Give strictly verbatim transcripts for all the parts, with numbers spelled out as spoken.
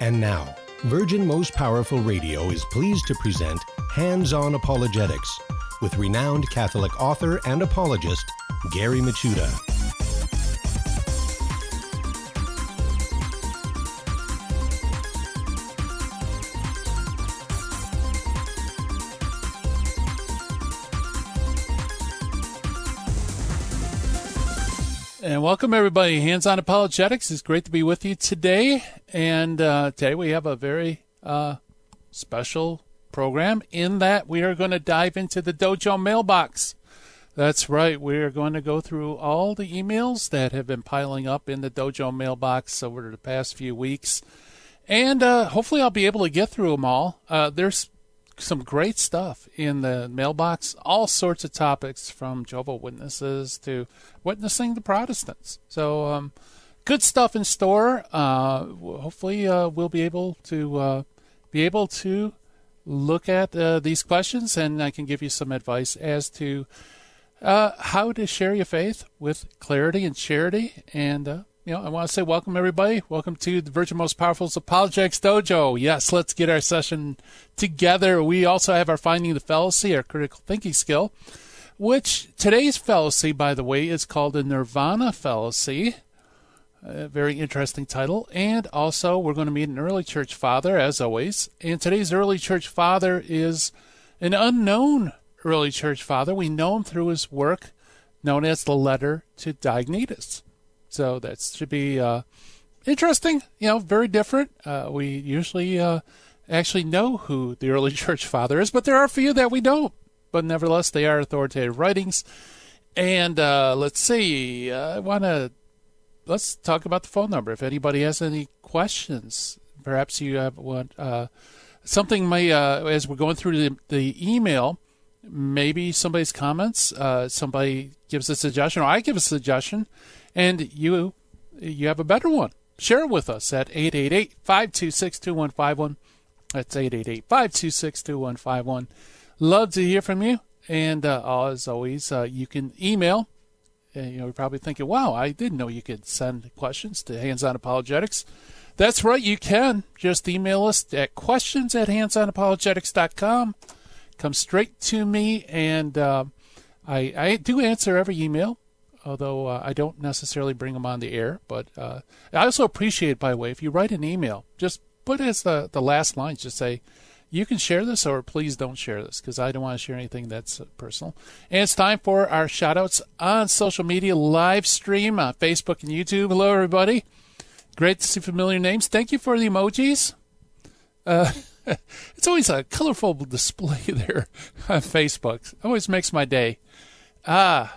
And now, Virgin Most Powerful Radio is pleased to present Hands-On Apologetics with renowned Catholic author and apologist, Gary Michuta. And welcome, everybody. Hands-On Apologetics. It's great to be with you today. And uh, today we have a very uh, special program in that we are going to dive into the Dojo mailbox. That's right. We are going to go through all the emails that have been piling up in the Dojo mailbox over the past few weeks. And uh, hopefully I'll be able to get through them all. Uh, there's some great stuff in the mailbox, all sorts of topics from Jehovah's Witnesses to witnessing the Protestants. So um, good stuff in store. Uh, hopefully uh, we'll be able to uh, be able to look at uh, these questions, and I can give you some advice as to uh, how to share your faith with clarity and charity. And uh, You know, I want to say welcome, everybody. Welcome to the Virgin Most Powerful's Apologetics Dojo. Yes, let's get our session together. We also have our Finding the Fallacy, our critical thinking skill, which today's fallacy, by the way, is called the Nirvana Fallacy. A very interesting title. And also, we're going to meet an early church father, as always. And today's early church father is an unknown early church father. We know him through his work known as the Letter to Diognetus. So that should be uh, interesting, you know, very different. Uh, we usually uh, actually know who the early church father is, but there are a few that we don't. But nevertheless, they are authoritative writings. And uh, let's see, uh, I want to, let's talk about the phone number. If anybody has any questions, perhaps you have one, uh, something may, uh, as we're going through the, the email, maybe somebody's comments, uh, somebody gives a suggestion, or I give a suggestion, and you you have a better one. Share it with us at eight eight eight, five two six, two one five one. That's eight eight eight, five two six, two one five one. Love to hear from you. And uh, as always, uh, you can email. Uh, you know, you're probably thinking, wow, I didn't know you could send questions to Hands-On Apologetics. That's right, you can. Just email us at questions at hands on apologetics dot com. Come straight to me, and uh, I, I do answer every email. Although uh, I don't necessarily bring them on the air. But uh, I also appreciate, by the way, if you write an email, just put as the, the last line, just say, you can share this or please don't share this, because I don't want to share anything that's uh, personal. And it's time for our shout-outs on social media live stream on Facebook and YouTube. Hello, everybody. Great to see familiar names. Thank you for the emojis. Uh, it's always a colorful display there on Facebook. It always makes my day. Ah,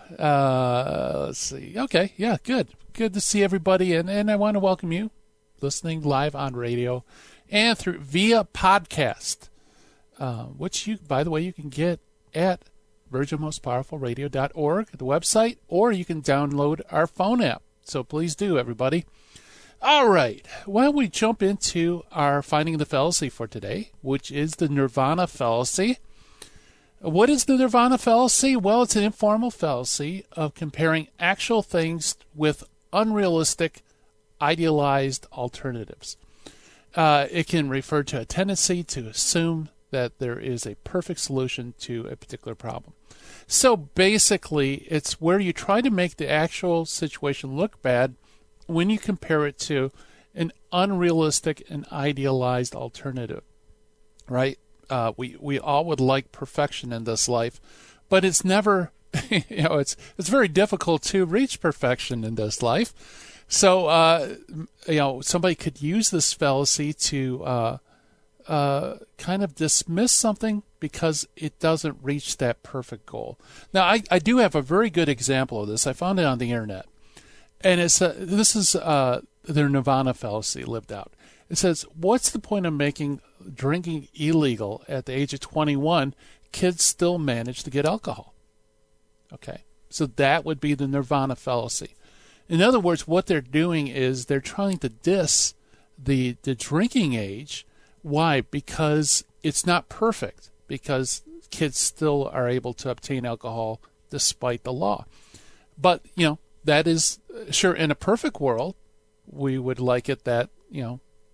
uh, let's see. Okay, yeah, good. Good to see everybody, and, and I want to welcome you listening live on radio and through via podcast, uh, which you, by the way, you can get at virgin most powerful radio dot org, the website, or you can download our phone app. So please do, everybody. All right, why don't we jump into our Finding the Fallacy for today, which is the Nirvana Fallacy. What is the Nirvana Fallacy? Well, it's an informal fallacy of comparing actual things with unrealistic, idealized alternatives. Uh, it can refer to a tendency to assume that there is a perfect solution to a particular problem. So basically, it's where you try to make the actual situation look bad when you compare it to an unrealistic and idealized alternative, right? Uh, we, we all would like perfection in this life, but it's never, you know, it's it's very difficult to reach perfection in this life. So, uh, you know, somebody could use this fallacy to uh, uh, kind of dismiss something because it doesn't reach that perfect goal. Now, I, I do have a very good example of this. I found it on the internet, and it's uh, this is uh, their Nirvana fallacy lived out. It says, what's the point of making drinking illegal at the age of twenty-one? Kids still manage to get alcohol. Okay, so that would be the Nirvana fallacy. In other words, what they're doing is they're trying to diss the, the drinking age. Why? Because it's not perfect, because kids still are able to obtain alcohol despite the law. But, you know, that is, sure, in a perfect world, we would like it that, you know,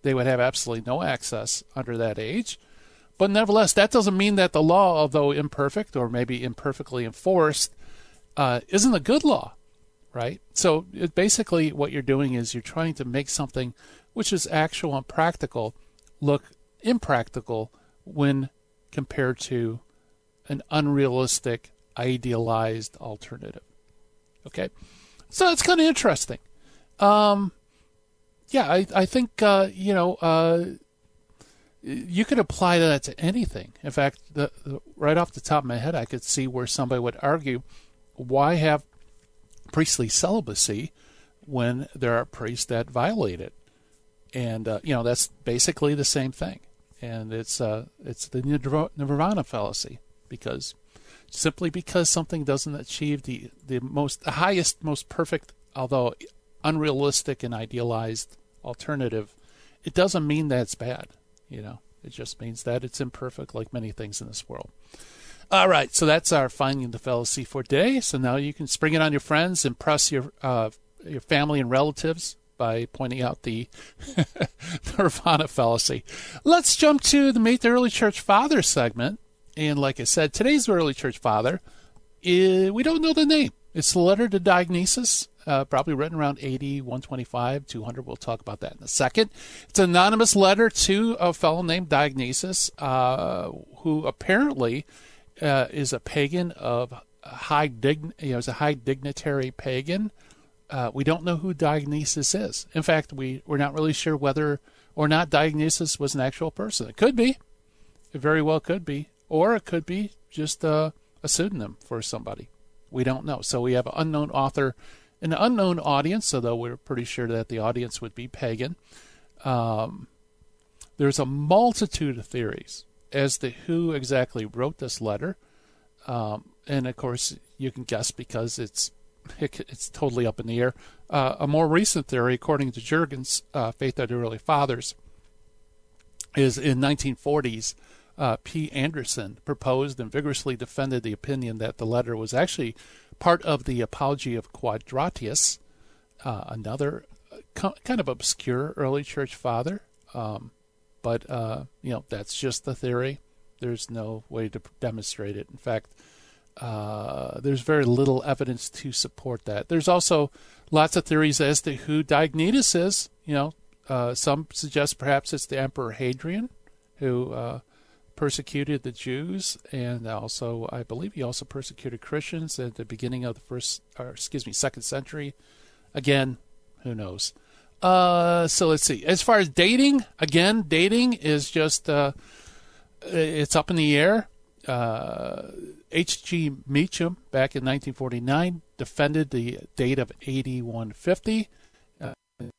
they would have absolutely no access under that age. But nevertheless, that doesn't mean that the law, although imperfect or maybe imperfectly enforced, uh, isn't a good law, right? So it basically what you're doing is you're trying to make something which is actual and practical look impractical when compared to an unrealistic, idealized alternative. Okay? So that's kind of interesting. Um, yeah, I, I think, uh, you know, uh, you could apply that to anything. In fact, the, the, right off the top of my head, I could see where somebody would argue, why have priestly celibacy when there are priests that violate it? And, uh, you know, that's basically the same thing. And it's uh, it's the nirvana fallacy, because simply because something doesn't achieve the, the most the highest, most perfect, although unrealistic and idealized alternative, it doesn't mean that it's bad. You know, it just means that it's imperfect, like many things in this world. All right, so that's our finding the fallacy for today. So now you can spring it on your friends, impress your uh, your family and relatives by pointing out the nirvana fallacy. Let's jump to the Meet the Early Church Father segment. And like I said, today's early church father, is, we don't know the name. It's the letter to Diognesus, uh, probably written around A D one twenty-five, two hundred. We'll talk about that in a second. It's an anonymous letter to a fellow named Diognesus, uh, who apparently uh, is a pagan of high dign, you know, is a high dignitary pagan. Uh, we don't know who Diognesus is. In fact, we, we're not really sure whether or not Diognesus was an actual person. It could be. It very well could be. Or it could be just uh, a pseudonym for somebody. We don't know. So we have an unknown author, an unknown audience, although we're pretty sure that the audience would be pagan. Um, there's a multitude of theories as to who exactly wrote this letter. Um, and, of course, you can guess because it's it's totally up in the air. Uh, a more recent theory, according to Jurgens, uh, Faith of the Early Fathers, is in nineteen forties, uh, P. Anderson proposed and vigorously defended the opinion that the letter was actually part of the Apology of Quadratius, uh, another co- kind of obscure early church father. Um, but, uh, you know, that's just the theory. There's no way to demonstrate it. In fact, Uh, there's very little evidence to support that. There's also lots of theories as to who Diognetus is. You know, uh, some suggest perhaps it's the Emperor Hadrian, who uh, persecuted the Jews, and also I believe he also persecuted Christians at the beginning of the first, or excuse me, second century. Again, who knows? Uh, so let's see. As far as dating, again, dating is just uh, it's up in the air. Uh, H G Meacham, back in nineteen forty-nine, defended the date of A D one fifty. Uh,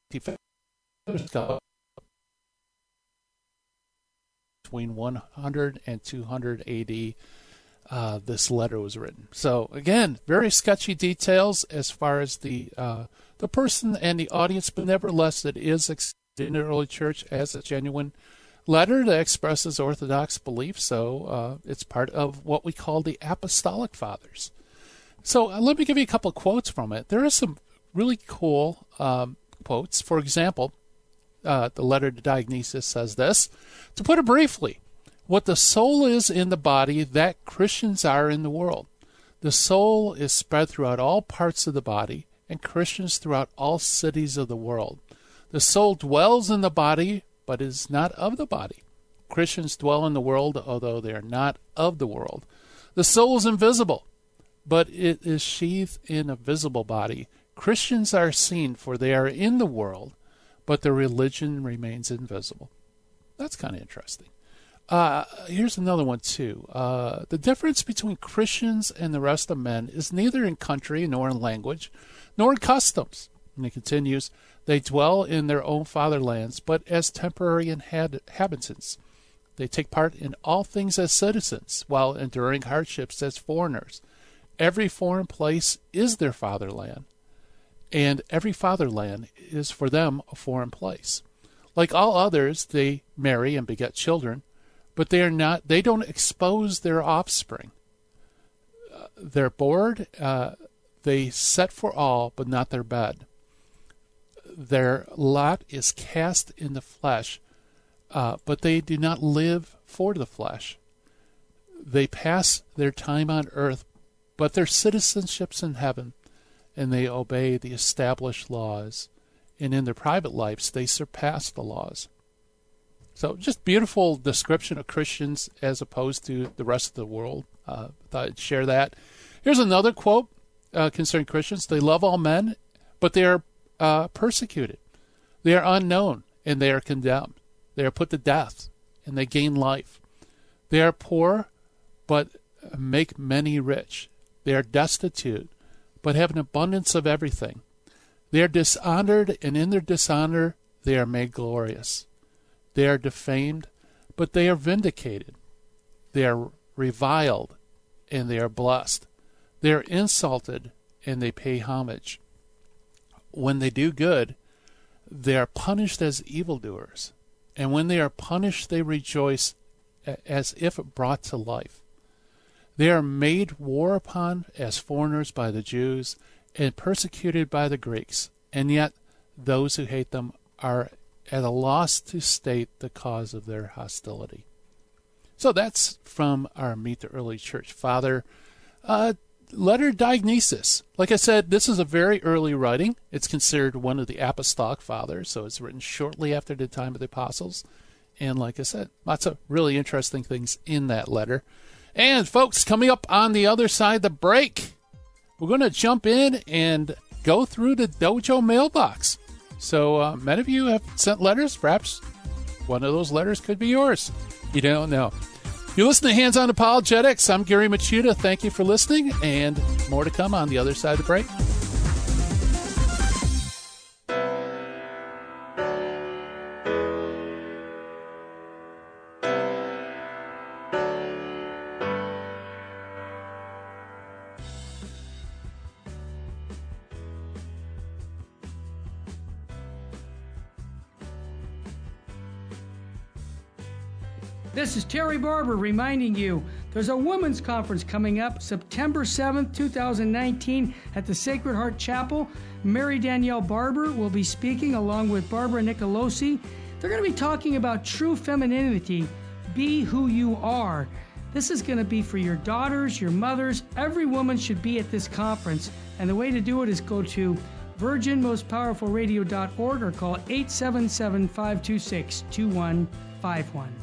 between one hundred and two hundred A D, uh, this letter was written. So, again, very sketchy details as far as the uh, the person and the audience, but nevertheless, it is accepted in the early church as a genuine letter that expresses Orthodox belief, so uh, it's part of what we call the Apostolic Fathers. So uh, let me give you a couple of quotes from it. There are some really cool um, quotes. For example, uh, the letter to Diognesus says this: to put it briefly, what the soul is in the body, that Christians are in the world. The soul is spread throughout all parts of the body, and Christians throughout all cities of the world. The soul dwells in the body, but is not of the body. Christians dwell in the world, although they are not of the world. The soul is invisible, but it is sheathed in a visible body. Christians are seen, for they are in the world, but their religion remains invisible. That's kind of interesting. Uh, here's another one, too. Uh, the difference between Christians and the rest of men is neither in country, nor in language, nor in customs. And it continues, they dwell in their own fatherlands, but as temporary inhabitants. They take part in all things as citizens, while enduring hardships as foreigners. Every foreign place is their fatherland, and every fatherland is for them a foreign place. Like all others, they marry and beget children, but they are not. They don't expose their offspring. Uh, their board uh, they set for all, but not their bed. their lot is cast in the flesh, uh, but they do not live for the flesh. They pass their time on earth, but their citizenship's in heaven, and they obey the established laws. And in their private lives, they surpass the laws. So just beautiful description of Christians as opposed to the rest of the world. Uh, thought I'd share that. Here's another quote uh, concerning Christians. They love all men, but they are uh, persecuted. They are unknown, and they are condemned. They are put to death, and they gain life. They are poor, but make many rich. They are destitute, but have an abundance of everything. They are dishonored, and in their dishonor they are made glorious. They are defamed, but they are vindicated. They are reviled, and they are blessed. They are insulted, and they pay homage. When they do good, they are punished as evildoers. And when they are punished, they rejoice as if brought to life. They are made war upon as foreigners by the Jews and persecuted by the Greeks. And yet those who hate them are at a loss to state the cause of their hostility. So that's from our Meet the Early Church Father uh, letter diagnosis. Like I said, this is a very early writing. It's considered one of the apostolic fathers, so it's written shortly after the time of the apostles. And like I said, lots of really interesting things in that letter. And folks, coming up on the other side of the break, we're going to jump in and go through the Dojo mailbox. So uh, many of you have sent letters. Perhaps one of those letters could be yours. You don't know. You listen to Hands On Apologetics. I'm Gary Machuda. Thank you for listening, and more to come on the other side of the break. This is Terry Barber reminding you there's a women's conference coming up September seventh, twenty nineteen at the Sacred Heart Chapel. Mary Danielle Barber will be speaking along with Barbara Nicolosi. They're going to be talking about true femininity. Be who you are. This is going to be for your daughters, your mothers. Every woman should be at this conference. And the way to do it is go to virgin most powerful radio dot org or call eight seven seven, five two six, two one five one.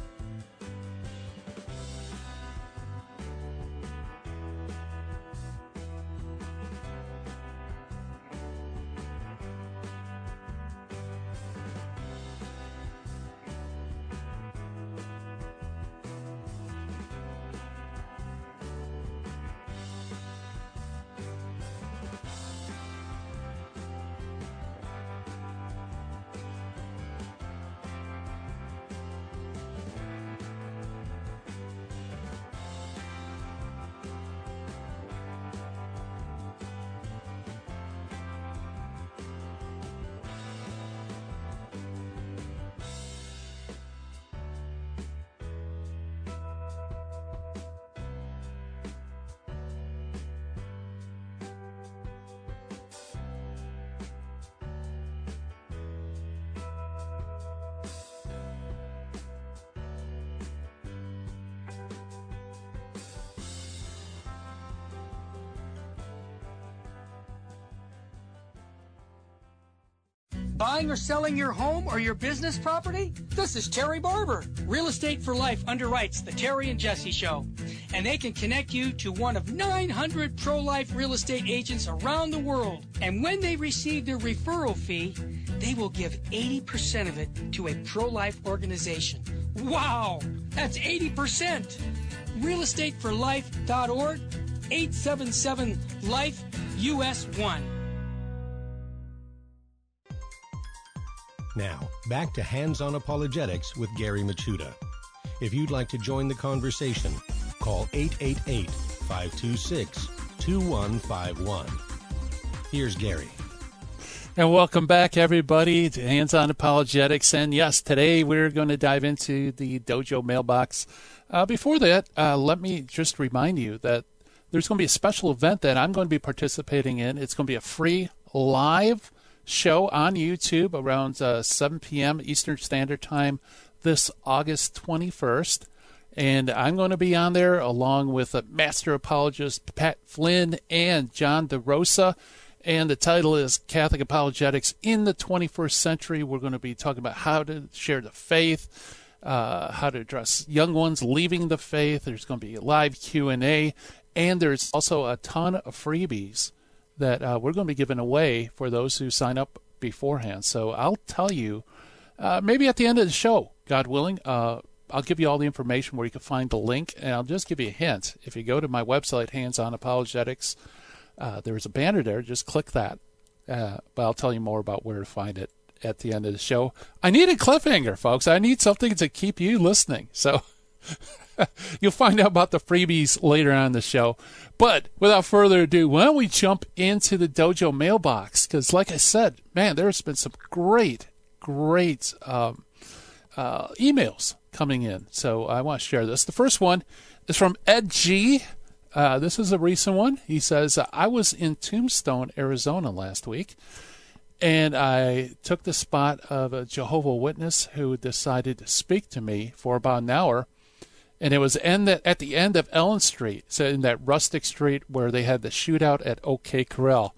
Buying or selling your home or your business property? This is Terry Barber. Real Estate for Life underwrites the Terry and Jesse Show. And they can connect you to one of nine hundred pro-life real estate agents around the world. And when they receive their referral fee, they will give eighty percent of it to a pro-life organization. Wow! That's eighty percent! real estate for life dot org, eight seven seven, life, U S one. Now, back to Hands On Apologetics with Gary Machuda. If you'd like to join the conversation, call eight eight eight, five two six, two one five one. Here's Gary. And welcome back, everybody, to Hands On Apologetics. And yes, today we're going to dive into the Dojo mailbox. Uh, before that, uh, let me just remind you that there's going to be a special event that I'm going to be participating in. It's going to be a free live show on YouTube around uh, seven p.m. Eastern Standard Time this August twenty-first. And I'm going to be on there along with uh, Master Apologist Pat Flynn and John DeRosa. And the title is Catholic Apologetics in the twenty-first Century. We're going to be talking about how to share the faith, uh, how to address young ones leaving the faith. There's going to be a live Q and A. And there's also a ton of freebies that uh, we're going to be giving away for those who sign up beforehand. So I'll tell you, uh, maybe at the end of the show, God willing, uh, I'll give you all the information where you can find the link. And I'll just give you a hint. If you go to my website, Hands On Apologetics, uh, there's a banner there. Just click that. Uh, but I'll tell you more about where to find it at the end of the show. I need a cliffhanger, folks. I need something to keep you listening. So you'll find out about the freebies later on in the show. But without further ado, why don't we jump into the Dojo mailbox? Because like I said, man, there's been some great, great um, uh, emails coming in. So I want to share this. The first one is from Ed G. Uh, this is a recent one. He says, I was in Tombstone, Arizona last week, and I took the spot of a Jehovah's Witness who decided to speak to me for about an hour. And it was in the, at the end of Ellen Street, so in that rustic street where they had the shootout at OK Corral.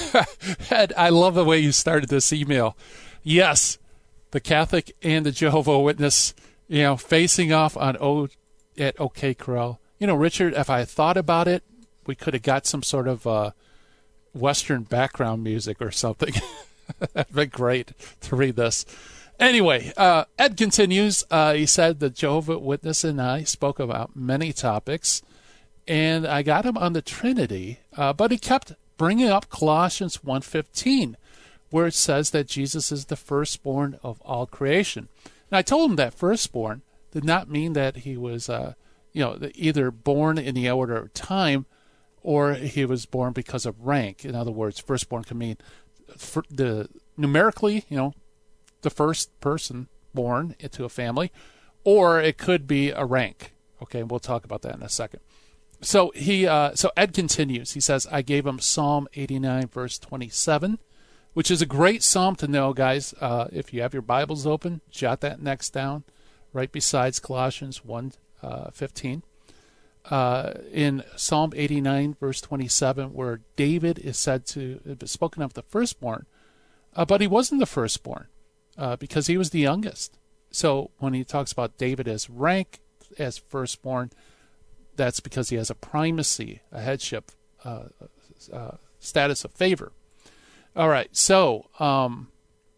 Ed, I love the way you started this email. Yes, the Catholic and the Jehovah's Witness, you know, facing off on o, at OK Corral. You know, Richard, if I thought about it, we could have got some sort of uh, Western background music or something. That'd be great to read this. Anyway, uh, Ed continues. Uh, he said the Jehovah's Witness and I spoke about many topics, and I got him on the Trinity, uh, but he kept bringing up Colossians one fifteen, where it says that Jesus is the firstborn of all creation. And I told him that firstborn did not mean that he was, uh, you know, either born in the order of time or he was born because of rank. In other words, firstborn can mean for the numerically, you know, the first person born into a family, or it could be a rank. Okay, we'll talk about that in a second. So he, uh, so Ed continues. He says, I gave him Psalm eighty-nine, verse twenty-seven, which is a great psalm to know, guys. Uh, if you have your Bibles open, jot that next down, right besides Colossians one fifteen. Uh, in Psalm eighty-nine, verse twenty-seven, where David is said to have spoken of the firstborn, uh, but he wasn't the firstborn. Uh, because he was the youngest. So when he talks about David as rank, as firstborn, that's because he has a primacy, a headship, uh, uh, status of favor. All right, so um,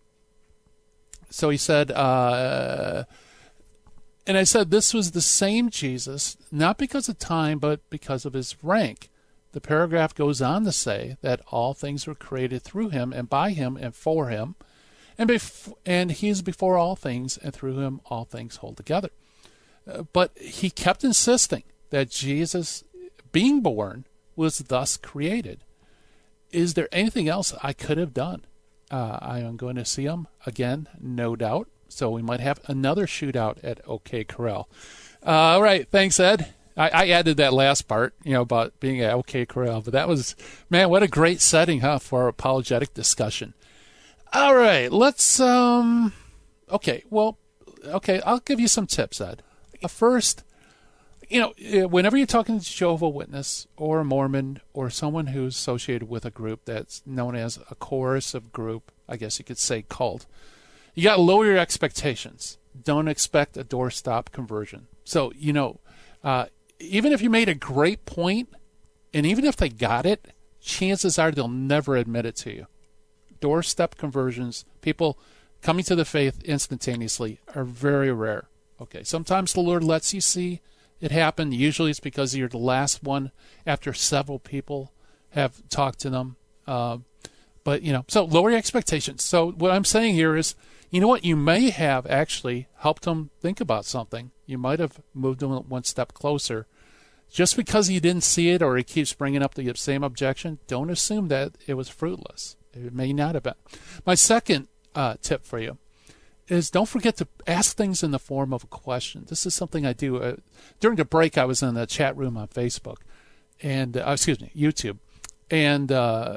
so he said, uh, and I said this was the same Jesus, not because of time, but because of his rank. The paragraph goes on to say that all things were created through him and by him and for him. And, bef- and he is before all things, and through him all things hold together. Uh, but he kept insisting that Jesus, being born, was thus created. Is there anything else I could have done? Uh, I am going to see him again, no doubt. So we might have another shootout at OK Corral. Uh, all right, thanks, Ed. I, I added that last part, you know, about being at OK Corral. But that was, man, what a great setting, huh, for our apologetic discussion. All right, let's, um, okay, well, okay, I'll give you some tips, Ed. Uh, first, you know, whenever you're talking to Jehovah's Witness or a Mormon or someone who's associated with a group that's known as a coercive group, I guess you could say cult, you got to lower your expectations. Don't expect a doorstop conversion. So, you know, uh, even if you made a great point, and even if they got it, chances are they'll never admit it to you. Doorstep conversions, people coming to the faith instantaneously, are very rare. Okay, sometimes the Lord lets you see it happen. Usually it's because you're the last one after several people have talked to them. Uh, but, you know, so lower your expectations. So what I'm saying here is, you know what, you may have actually helped them think about something. You might have moved them one step closer. Just because he didn't see it or he keeps bringing up the same objection, don't assume that it was fruitless. It may not have been. My second uh, tip for you is don't forget to ask things in the form of a question. This is something I do. Uh, during the break, I was in the chat room on Facebook, and uh, excuse me, YouTube, and uh,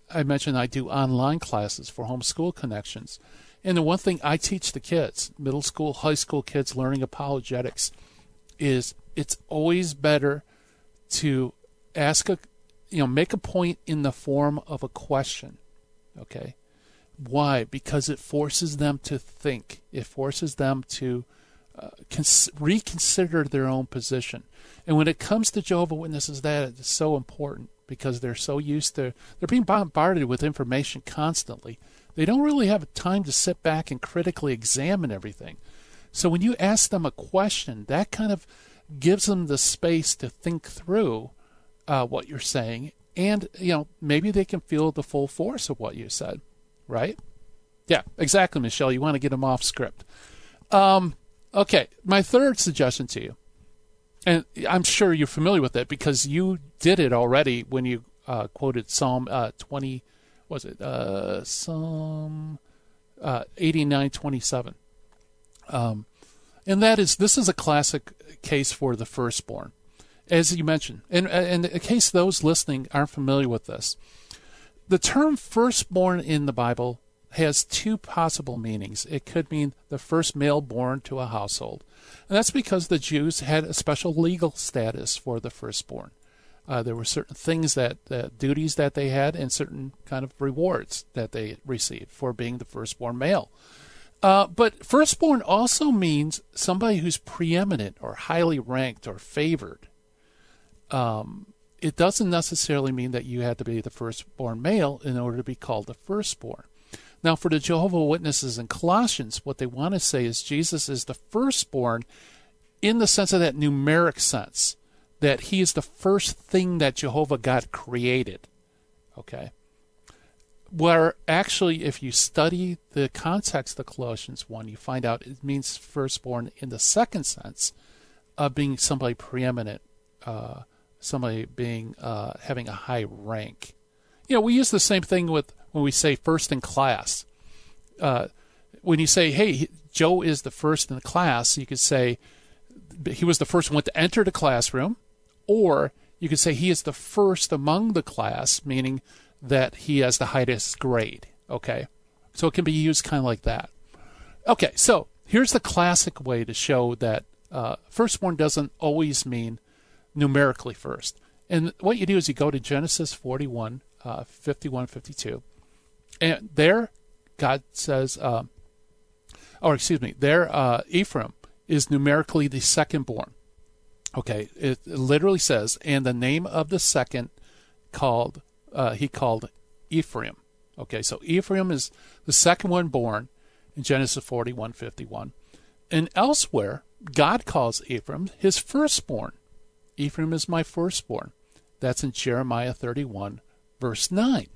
I mentioned I do online classes for Homeschool Connections. And the one thing I teach the kids, middle school, high school kids learning apologetics, is it's always better to ask a, you know, make a point in the form of a question. Okay? Why? Because it forces them to think. It forces them to uh, cons- reconsider their own position. And when it comes to Jehovah's Witnesses, that is so important because they're so used to, they're being bombarded with information constantly. They don't really have time to sit back and critically examine everything. So when you ask them a question, that kind of gives them the space to think through uh, what you're saying, and you know maybe they can feel the full force of what you said, right? Yeah, exactly, Michelle. You want to get them off script. Um, okay, my third suggestion to you, and I'm sure you're familiar with it because you did it already when you uh, quoted Psalm uh, twenty. Was it uh, Psalm uh, eighty-nine twenty-seven? Um, and that is, this is a classic case for the firstborn, as you mentioned. And, and in case those listening aren't familiar with this, the term firstborn in the Bible has two possible meanings. It could mean the first male born to a household. And that's because the Jews had a special legal status for the firstborn. Uh, there were certain things that, uh, duties that they had and certain kind of rewards that they received for being the firstborn male. Uh, but firstborn also means somebody who's preeminent or highly ranked or favored. Um, it doesn't necessarily mean that you had to be the firstborn male in order to be called the firstborn. Now, for the Jehovah's Witnesses in Colossians, what they want to say is Jesus is the firstborn in the sense of that numeric sense, that he is the first thing that Jehovah God created. Okay? Where actually, if you study the context of Colossians one, you find out it means firstborn in the second sense of being somebody preeminent, uh, somebody being uh, having a high rank. You know, we use the same thing with when we say first in class. Uh, when you say, hey, Joe is the first in the class, you could say he was the first one to enter the classroom, or you could say he is the first among the class, meaning that he has the highest grade. Okay? So it can be used kind of like that. Okay, so here's the classic way to show that uh, firstborn doesn't always mean numerically first. And what you do is you go to Genesis forty-one, uh, fifty-one, fifty-two, and there God says, uh, or excuse me, there uh, Ephraim is numerically the secondborn. Okay, it literally says, and the name of the second called uh, he called Ephraim. Okay, so Ephraim is the second one born in Genesis forty-one, fifty-one. And elsewhere, God calls Ephraim his firstborn. Ephraim is my firstborn. That's in Jeremiah thirty-one, verse nine.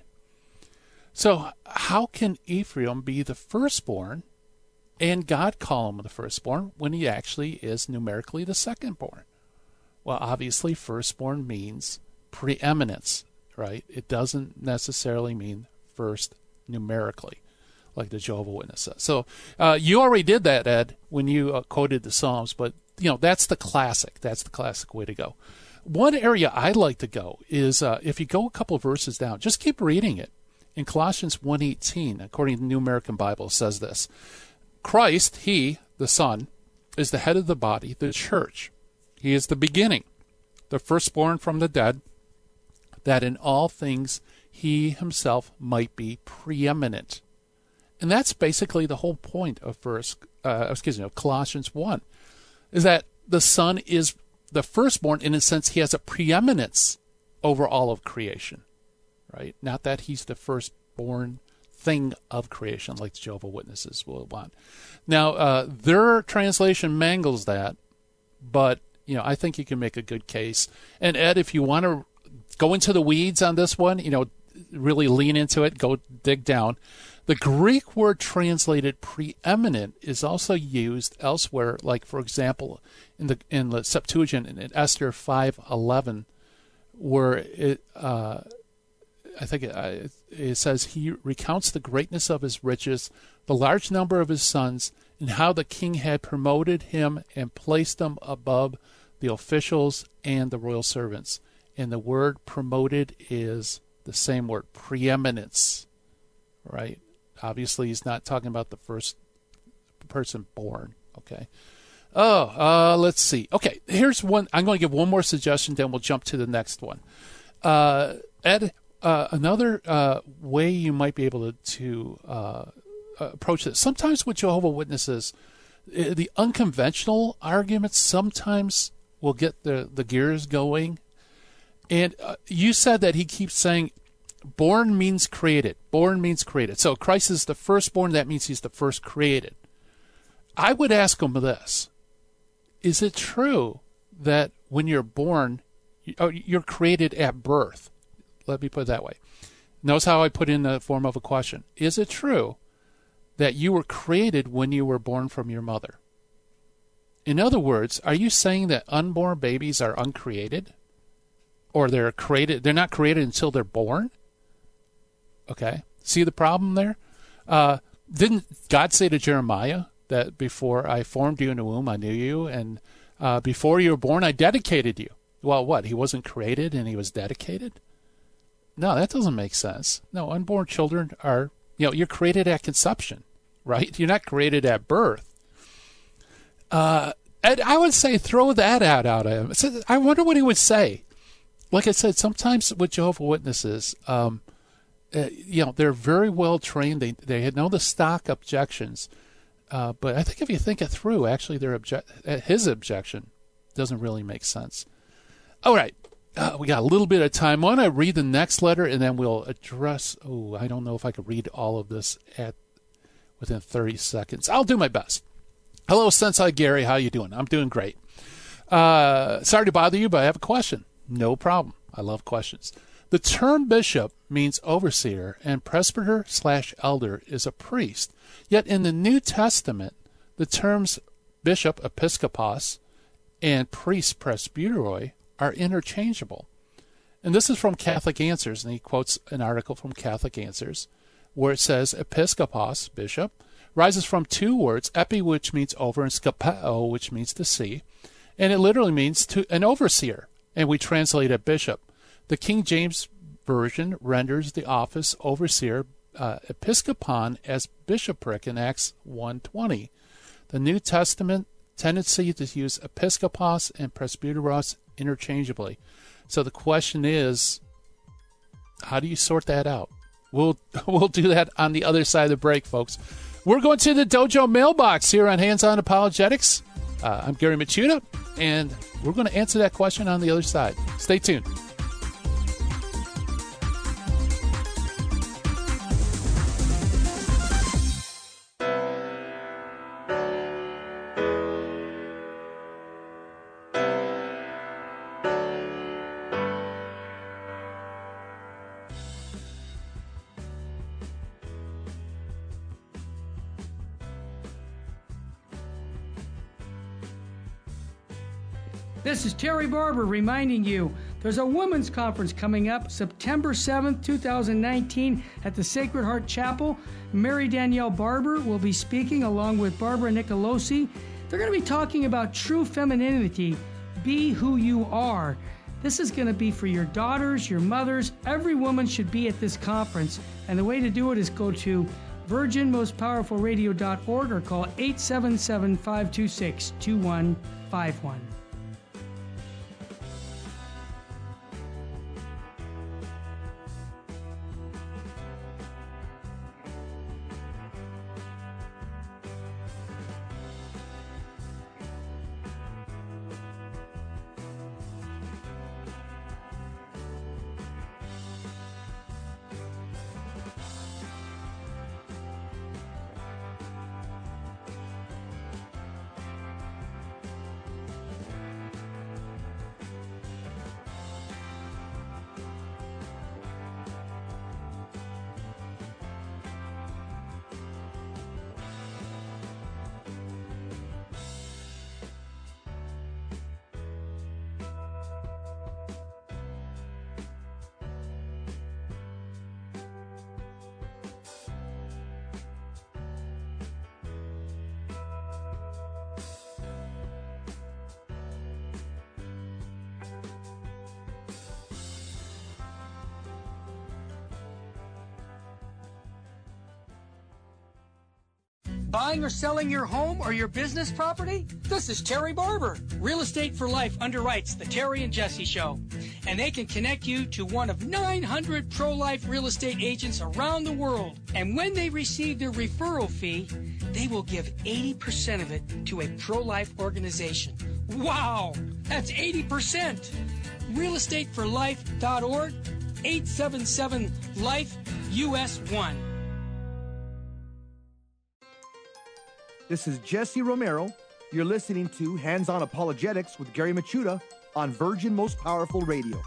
So how can Ephraim be the firstborn and God call him the firstborn when he actually is numerically the secondborn? Well, obviously, firstborn means preeminence, right? It doesn't necessarily mean first numerically, like the Jehovah's Witness says. So uh, you already did that, Ed, when you uh, quoted the Psalms, but you know that's the classic. That's the classic way to go. One area I'd like to go is uh, if you go a couple of verses down, just keep reading it. In Colossians one eighteen, according to the New American Bible, it says this: Christ, he, the Son, is the head of the body, the church. He is the beginning, the firstborn from the dead, that in all things he himself might be preeminent. And that's basically the whole point of first, uh, excuse me, of Colossians one, is that the Son is the firstborn in a sense he has a preeminence over all of creation, right? Not that he's the firstborn thing of creation like the Jehovah's Witnesses will want. Now, uh, their translation mangles that, but you know, I think you can make a good case. And Ed, if you want to go into the weeds on this one, you know, really lean into it, go dig down. The Greek word translated preeminent is also used elsewhere, like for example, in the in the Septuagint in Esther five eleven, where it uh, I think it, it says he recounts the greatness of his riches, the large number of his sons, and how the king had promoted him and placed him above the officials and the royal servants. And the word promoted is the same word, preeminence, right? Obviously, he's not talking about the first person born, okay? Oh, uh, let's see. Okay, here's one. I'm going to give one more suggestion, then we'll jump to the next one. Uh, Ed, uh, another uh, way you might be able to, to uh, approach this. Sometimes with Jehovah's Witnesses, the unconventional arguments sometimes will get the, the gears going. And uh, you said that he keeps saying, born means created. Born means created. So Christ is the firstborn. That means he's the first created. I would ask him this. Is it true that when you're born, you're created at birth? Let me put it that way. Notice how I put in the form of a question. Is it true that you were created when you were born from your mother? In other words, are you saying that unborn babies are uncreated? Or they're created, they're not created until they're born? Okay. See the problem there? Uh, didn't God say to Jeremiah that before I formed you in the womb, I knew you, and uh, before you were born, I dedicated you? Well, what? He wasn't created and he was dedicated? No, that doesn't make sense. No, unborn children are, you know, you're created at conception, right? You're not created at birth. Uh, and I would say throw that out at him. I wonder what he would say. Like I said, sometimes with Jehovah's Witnesses, um, uh, you know, they're very well trained. They they know the stock objections, uh, but I think if you think it through, actually, their object his objection doesn't really make sense. All right, uh, we got a little bit of time. I want to read the next letter, and then we'll address. Oh, I don't know if I could read all of this at within thirty seconds. I'll do my best. Hello, Sensei Gary. How you doing? I'm doing great. Uh, sorry to bother you, but I have a question. No problem. I love questions. The term bishop means overseer, and presbyter slash elder is a priest. Yet in the New Testament, the terms bishop, episkopos, and priest, presbyteroi, are interchangeable. And this is from Catholic Answers, and he quotes an article from Catholic Answers, where it says episkopos, bishop, rises from two words, epi, which means over, and skopeo, which means to see, and it literally means to an overseer. And we translate it bishop. The King James Version renders the office overseer uh, episkopon as bishopric in Acts one twenty. The New Testament tendency to use episkopos and presbyteros interchangeably. So the question is, how do you sort that out? We'll we'll do that on the other side of the break, folks. We're going to the Dojo mailbox here on Hands On Apologetics. Uh, I'm Gary Michuta, and we're going to answer that question on the other side. Stay tuned. This is Terry Barber reminding you there's a women's conference coming up September seventh, twenty nineteen at the Sacred Heart Chapel. Mary Danielle Barber will be speaking along with Barbara Nicolosi. They're going to be talking about true femininity. Be who you are. This is going to be for your daughters, your mothers. Every woman should be at this conference. And the way to do it is go to virgin most powerful radio dot org or call eight seven seven, five two six, two one five one. Buying or selling your home or your business property? This is Terry Barber. Real Estate for Life underwrites the Terry and Jesse Show. And they can connect you to one of nine hundred pro-life real estate agents around the world. And when they receive their referral fee, they will give eighty percent of it to a pro-life organization. Wow! That's eighty percent! real estate for life dot org, eight seven seven life U S one. This is Jesse Romero. You're listening to Hands-On Apologetics with Gary Machuda on Virgin Most Powerful Radio.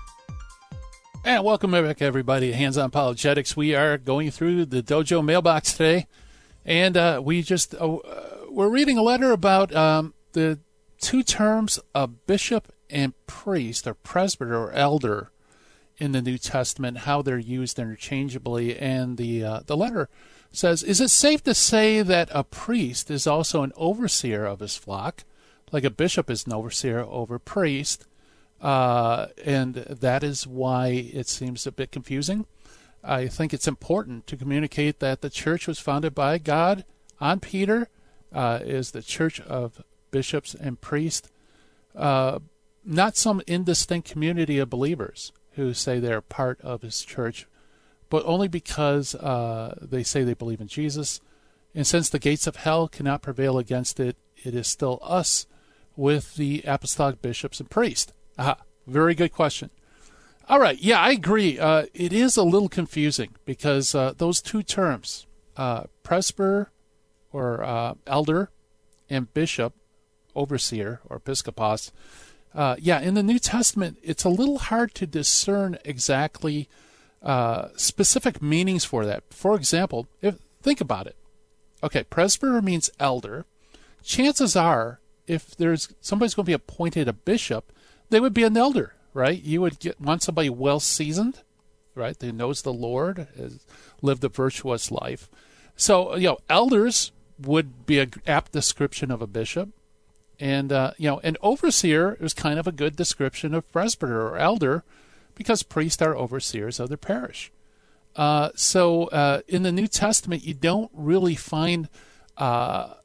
And welcome back, everybody, to Hands-On Apologetics. We are going through the Dojo mailbox today, and uh, we just uh, we're reading a letter about um, the two terms of bishop and priest, or presbyter or elder, in the New Testament, how they're used interchangeably. And the uh, the letter says, is it safe to say that a priest is also an overseer of his flock, like a bishop is an overseer over a priest? Uh, and that is why it seems a bit confusing. I think it's important to communicate that the church was founded by God on Peter, uh, is the church of bishops and priests, uh, not some indistinct community of believers who say they're part of his church, but only because uh, they say they believe in Jesus. And since the gates of hell cannot prevail against it, it is still us with the apostolic bishops and priests. Aha, very good question. All right, yeah, I agree. Uh, it is a little confusing because uh, those two terms, uh, presbyter or uh, elder and bishop, overseer or episkopos, uh, yeah, in the New Testament, it's a little hard to discern exactly uh, specific meanings for that. For example, if think about it. Okay, presbyter means elder. Chances are, if there's somebody's going to be appointed a bishop, they would be an elder, right? You would get want somebody well seasoned, right? Who knows the Lord, has lived a virtuous life. So, you know, elders would be an apt description of a bishop. And, uh, you know, an overseer is kind of a good description of presbyter or elder because priests are overseers of their parish. Uh, so uh, in the New Testament, you don't really find uh,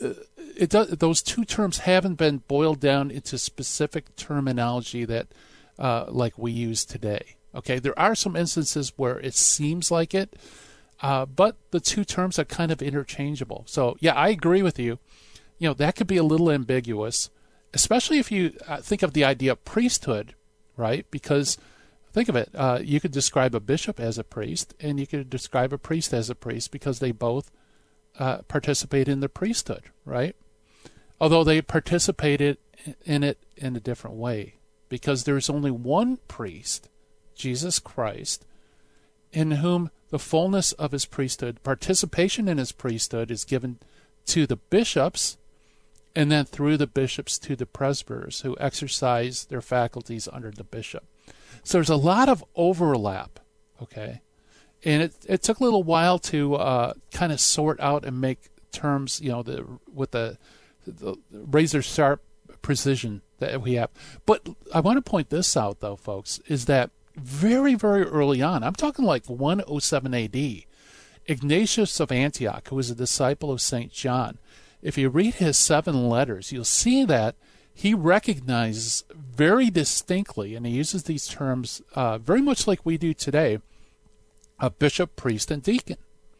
it does, those two terms haven't been boiled down into specific terminology that uh, like we use today. Okay, there are some instances where it seems like it, uh, but the two terms are kind of interchangeable. So yeah, I agree with you. You know, that could be a little ambiguous, especially if you uh, think of the idea of priesthood, right? Because think of it, uh, you could describe a bishop as a priest, and you could describe a priest as a priest because they both uh, participate in the priesthood, right? Although they participated in it in a different way, because there's only one priest, Jesus Christ, in whom the fullness of his priesthood, participation in his priesthood, is given to the bishops, and then through the bishops to the presbyters who exercise their faculties under the bishop. So there's a lot of overlap, okay? And it it took a little while to uh, kind of sort out and make terms, you know, the with the, the razor sharp precision that we have. But I want to point this out, though, folks, is that very, very early on, I'm talking like one oh seven A D, Ignatius of Antioch, who was a disciple of Saint John, if you read his seven letters, you'll see that he recognizes very distinctly, and he uses these terms uh, very much like we do today, a bishop, priest, and deacon.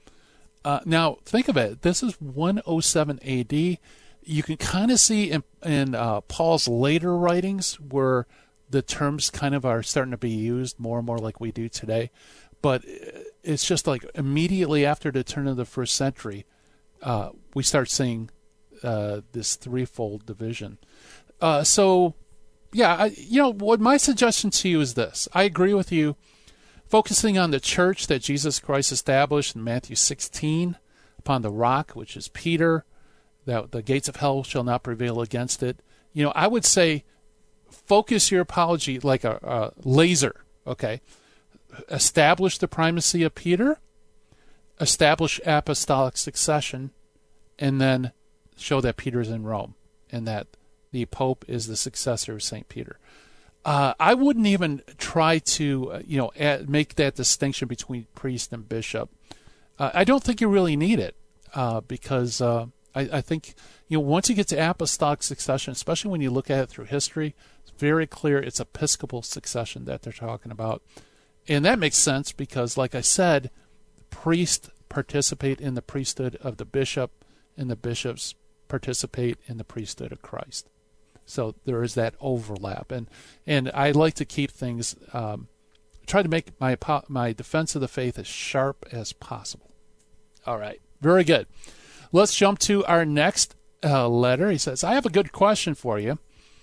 Uh, now, think of it. This is one oh seven A D. You can kind of see in, in uh, Paul's later writings where the terms kind of are starting to be used more and more like we do today. But it's just like immediately after the turn of the first century, uh, we start seeing uh, this threefold division. Uh, so, yeah, I, you know, what my suggestion to you is this. I agree with you. Focusing on the church that Jesus Christ established in Matthew sixteen, upon the rock, which is Peter, that the gates of hell shall not prevail against it. You know, I would say focus your apology like a, a laser, okay? Establish the primacy of Peter, establish apostolic succession, and then show that Peter's in Rome and that the Pope is the successor of Saint Peter. Uh, I wouldn't even try to, uh, you know, add, make that distinction between priest and bishop. Uh, I don't think you really need it. uh, because uh, I, I think, you know, once you get to apostolic succession, especially when you look at it through history, it's very clear it's episcopal succession that they're talking about. And that makes sense because, like I said, priests participate in the priesthood of the bishop, and the bishops participate in the priesthood of Christ. So there is that overlap. And and I like to keep things, um, try to make my my defense of the faith as sharp as possible. All right. Very good. Let's jump to our next uh, letter. He says, I have a good question for you.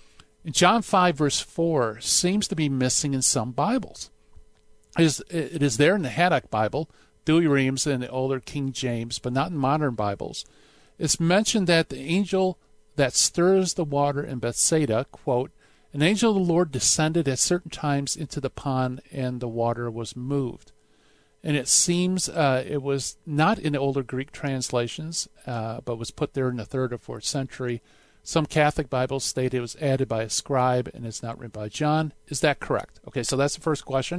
John five, verse four seems to be missing in some Bibles. It is, it is there in the Haddock Bible, Douay-Rheims, and the older King James, but not in modern Bibles. It's mentioned that the angel that stirs the water in Bethsaida, quote, an angel of the Lord descended at certain times into the pond, and the water was moved. And it seems uh, it was not in the older Greek translations, uh, but was put there in the third or fourth century. Some Catholic Bibles state it was added by a scribe, and it's not written by John. Is that correct? Okay, so that's the first question.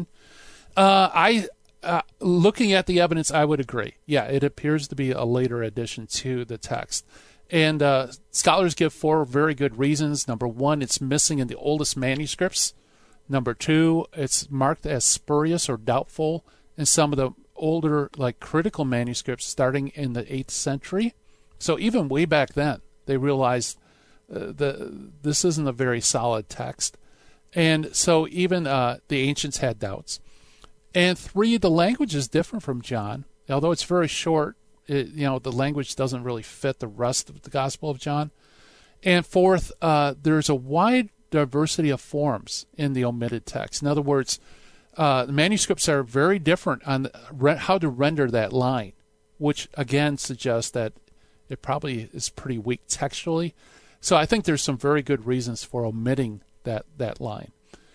Uh, I, uh, looking at the evidence, I would agree. Yeah, it appears to be a later addition to the text. And uh, scholars give four very good reasons. Number one, it's missing in the oldest manuscripts. Number two, it's marked as spurious or doubtful in some of the older, like, critical manuscripts starting in the eighth century. So even way back then, they realized uh, the this isn't a very solid text. And so even uh, the ancients had doubts. And three, the language is different from John. Although it's very short, it, you know, the language doesn't really fit the rest of the Gospel of John. And fourth, uh, there's a wide diversity of forms in the omitted text. In other words, uh, the manuscripts are very different on re- how to render that line, which again suggests that it probably is pretty weak textually. So I think there's some very good reasons for omitting that, that line.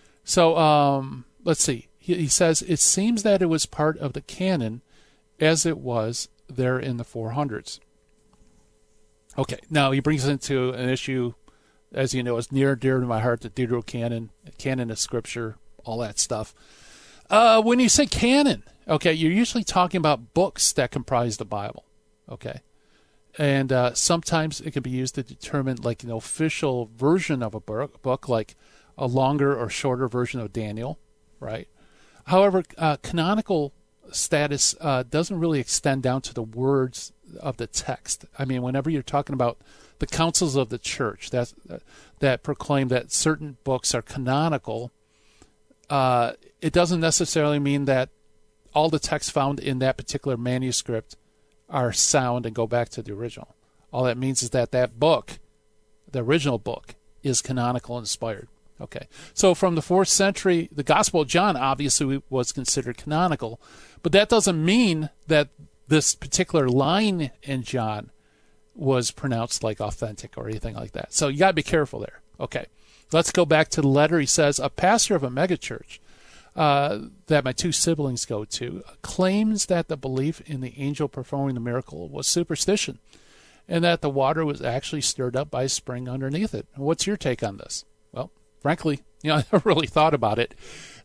So um, let's see. He, he says, it seems that it was part of the canon as it was there in the four hundreds. Okay, now he brings us into an issue, as you know, is near and dear to my heart, the Deuterocanon, canon of Scripture, all that stuff. Uh, when you say canon, okay, you're usually talking about books that comprise the Bible, okay? And uh, sometimes it can be used to determine, like, an official version of a book, like a longer or shorter version of Daniel, right? However, uh, canonical status uh, doesn't really extend down to the words of the text. I mean, whenever you're talking about the councils of the church that that proclaim that certain books are canonical, uh, it doesn't necessarily mean that all the texts found in that particular manuscript are sound and go back to the original. All that means is that that book, the original book, is canonical and inspired. Okay, so from the fourth century, the Gospel of John obviously was considered canonical, but that doesn't mean that this particular line in John was pronounced like authentic or anything like that. So you got to be careful there. Okay, let's go back to the letter. He says, a pastor of a megachurch uh, that my two siblings go to claims that the belief in the angel performing the miracle was superstition and that the water was actually stirred up by a spring underneath it. What's your take on this? Well, frankly, you know, I never really thought about it.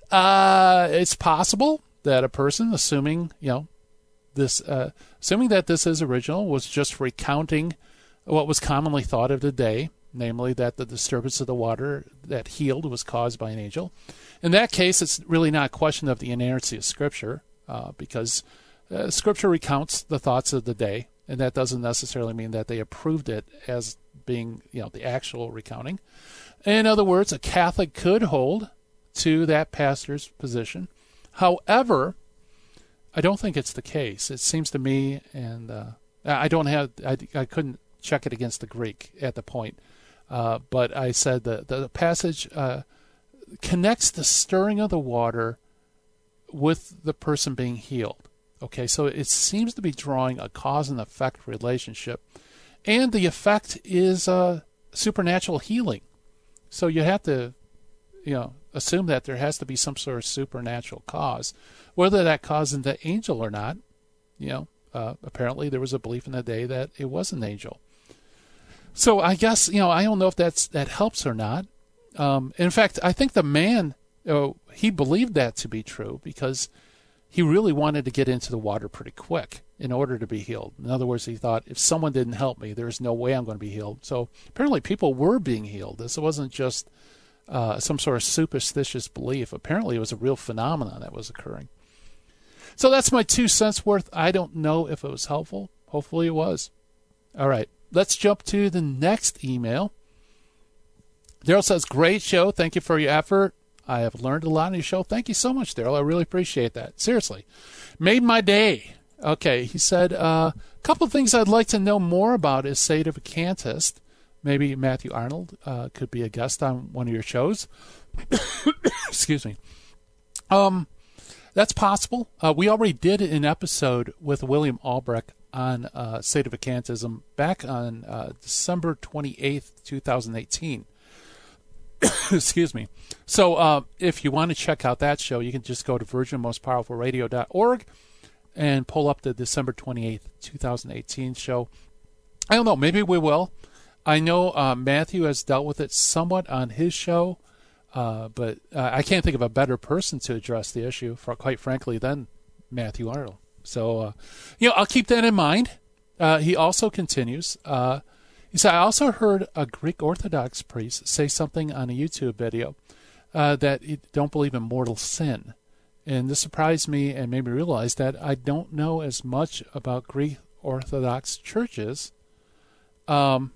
Uh, it's possible that a person, assuming, you know, this, uh, assuming that this is original, was just recounting what was commonly thought of today, namely that the disturbance of the water that healed was caused by an angel. In that case, it's really not a question of the inerrancy of Scripture, uh, because uh, Scripture recounts the thoughts of the day, and that doesn't necessarily mean that they approved it as being, you know, the actual recounting. In other words, a Catholic could hold to that pastor's position. However, I don't think it's the case. It seems to me, and uh, I don't have, I, I couldn't check it against the Greek at the point, uh, but I said the, the passage uh, connects the stirring of the water with the person being healed. Okay, so it seems to be drawing a cause and effect relationship, and the effect is uh, supernatural healing. So you have to, you know, assume that there has to be some sort of supernatural cause, whether that cause is the angel or not. You know, uh, apparently there was a belief in the day that it was an angel. So I guess, you know, I don't know if that's that helps or not. Um, in fact, I think the man, oh, he believed that to be true because he really wanted to get into the water pretty quick. in order to be healed. In other words, he thought, if someone didn't help me, there's no way I'm going to be healed. So apparently people were being healed. This wasn't just uh, some sort of superstitious belief. Apparently it was a real phenomenon that was occurring. So that's my two cents worth. I don't know if it was helpful. Hopefully it was. All right, let's jump to the next email. Daryl says, great show. Thank you for your effort. I have learned a lot on your show. Thank you so much, Daryl. I really appreciate that. Seriously. Made my day. Okay, he said, a uh, couple of things I'd like to know more about is Sedevacantist. Maybe Matthew Arnold uh, could be a guest on one of your shows. Excuse me. Um, that's possible. Uh, we already did an episode with William Albrecht on uh, Sedevacantism back on uh, December twenty-eighth, twenty eighteen. Excuse me. So uh, if you want to check out that show, you can just go to virgin most powerful radio dot org and pull up the December twenty-eighth, twenty eighteen show. I don't know. Maybe we will. I know uh, Matthew has dealt with it somewhat on his show, uh, but uh, I can't think of a better person to address the issue, for quite frankly, than Matthew Arnold. So, uh, you know, I'll keep that in mind. Uh, he also continues. Uh, he said, I also heard a Greek Orthodox priest say something on a YouTube video uh, that he don't believe in mortal sin. And this surprised me and made me realize that I don't know as much about Greek Orthodox churches. Um.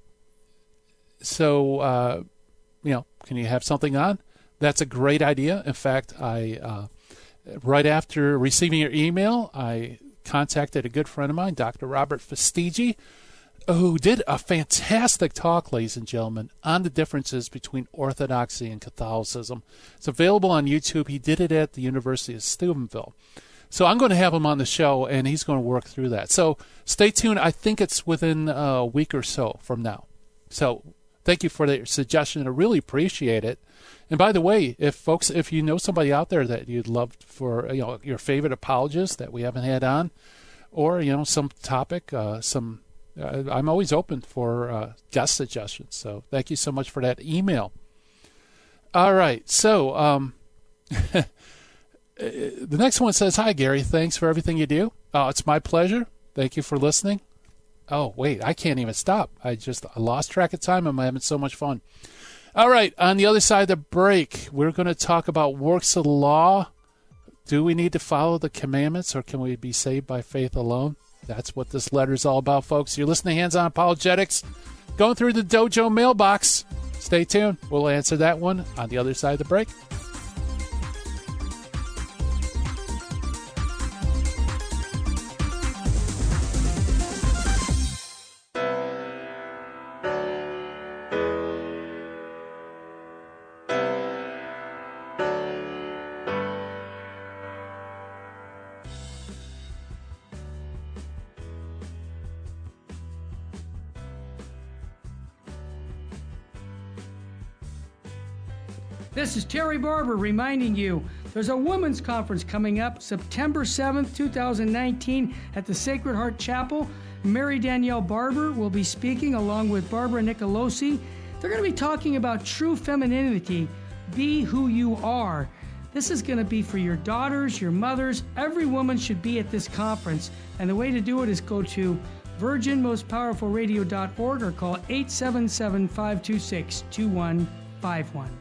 So, uh, you know, can you have something on? That's a great idea. In fact, I uh, right after receiving your email, I contacted a good friend of mine, Doctor Robert Fastigi, who did a fantastic talk, ladies and gentlemen, on the differences between Orthodoxy and Catholicism. It's available on YouTube. He did it at the University of Steubenville. So I'm going to have him on the show, and he's going to work through that. So stay tuned. I think it's within a week or so from now. So thank you for the suggestion. I really appreciate it. And by the way, if folks, if you know somebody out there that you'd love for, you know, your favorite apologist that we haven't had on, or, you know, some topic, uh, some, uh, I'm always open for uh, guest suggestions. So thank you so much for that email. All right. So um, the next one says, hi, Gary. Thanks for everything you do. Oh, it's my pleasure. Thank you for listening. Oh, wait, I can't even stop. I just I lost track of time. I'm having so much fun. All right, on the other side of the break, we're going to talk about works of the law. Do we need to follow the commandments, or can we be saved by faith alone? That's what this letter is all about, folks. You're listening to Hands On Apologetics, going through the Dojo mailbox. Stay tuned. We'll answer that one on the other side of the break. This is Terry Barber reminding you there's a women's conference coming up September seventh, twenty nineteen at the Sacred Heart Chapel. Mary Danielle Barber will be speaking along with Barbara Nicolosi. They're going to be talking about true femininity. Be who you are. This is going to be for your daughters, your mothers. Every woman should be at this conference. And the way to do it is go to virgin most powerful radio dot org or call eight seven seven, five two six, two one five one.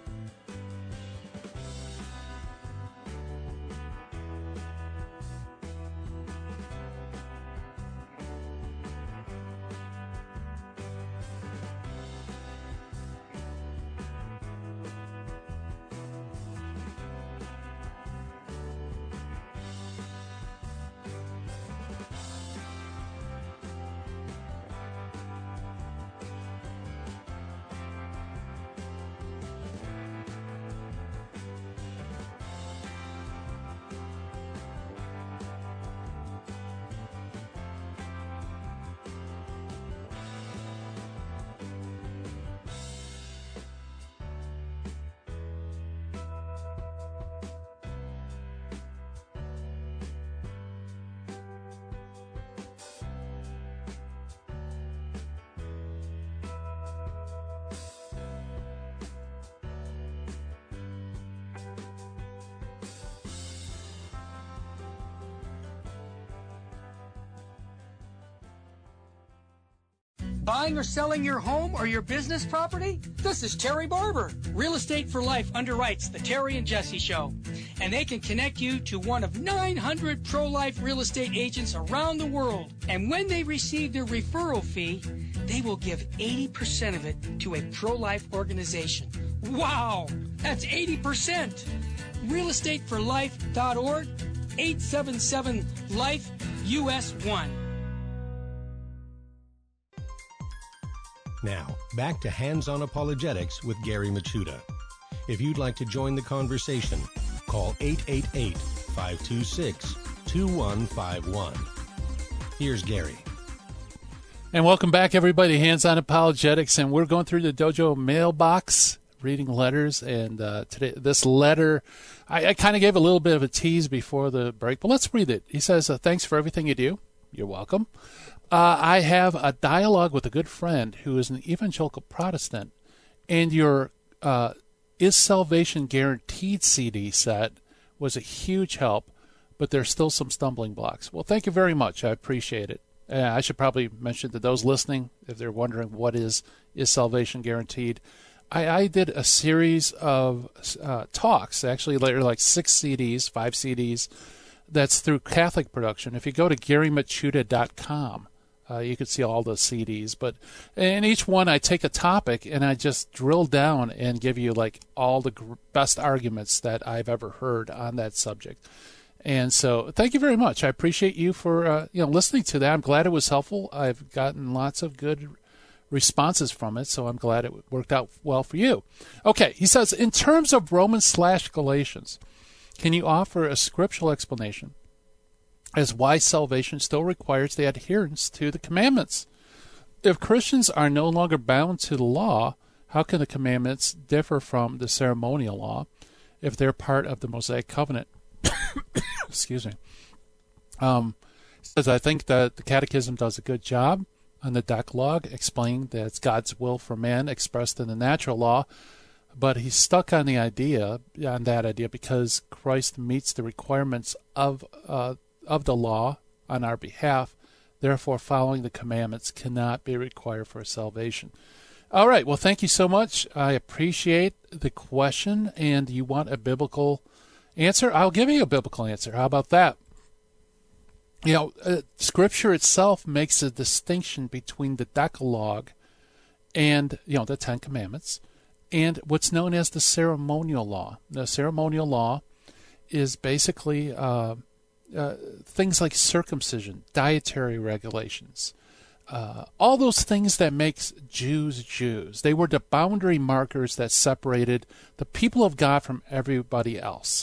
Buying or selling your home or your business property? This is Terry Barber. Real Estate for Life underwrites the Terry and Jesse Show. And they can connect you to one of nine hundred pro-life real estate agents around the world. And when they receive their referral fee, they will give eighty percent of it to a pro-life organization. Wow! That's eighty percent! real estate for life dot org, eight seven seven life U S one. Now, back to Hands-On Apologetics with Gary Machuda. If you'd like to join the conversation, call eight eight eight, five two six, two one five one. Here's Gary. And welcome back, everybody, Hands-On Apologetics. And we're going through the Dojo mailbox, reading letters. And uh, today, this letter, I, I kind of gave a little bit of a tease before the break, but let's read it. He says, uh, thanks for everything you do. You're welcome. Uh, I have a dialogue with a good friend who is an evangelical Protestant, and your uh, Is Salvation Guaranteed C D set was a huge help, but there's still some stumbling blocks. Well, thank you very much. I appreciate it. Uh, I should probably mention to those listening, if they're wondering what is Is Salvation Guaranteed, I, I did a series of uh, talks, actually later like six C Ds, five C Ds, that's through Catholic Production. If you go to gary machuda dot com, Uh, you can see all the C Ds, but in each one I take a topic and I just drill down and give you like all the gr- best arguments that I've ever heard on that subject. And so thank you very much. I appreciate you for uh, you know listening to that. I'm glad it was helpful. I've gotten lots of good responses from it, so I'm glad it worked out well for you. Okay, he says, in terms of Romans slash Galatians, can you offer a scriptural explanation as why salvation still requires the adherence to the commandments? If Christians are no longer bound to the law, how can the commandments differ from the ceremonial law if they're part of the Mosaic covenant? Excuse me. Um, says, I think that the Catechism does a good job on the Decalogue, explaining that it's God's will for man expressed in the natural law, but he's stuck on the idea, on that idea, because Christ meets the requirements of uh, of the law on our behalf. Therefore, following the commandments cannot be required for salvation. All right. Well, thank you so much. I appreciate the question, and you want a biblical answer? I'll give you a biblical answer. How about that? You know, uh, Scripture itself makes a distinction between the Decalogue and, you know, the Ten Commandments and what's known as the ceremonial law. The ceremonial law is basically uh, Uh, things like circumcision, dietary regulations, uh, all those things that makes Jews Jews. They were the boundary markers that separated the people of God from everybody else.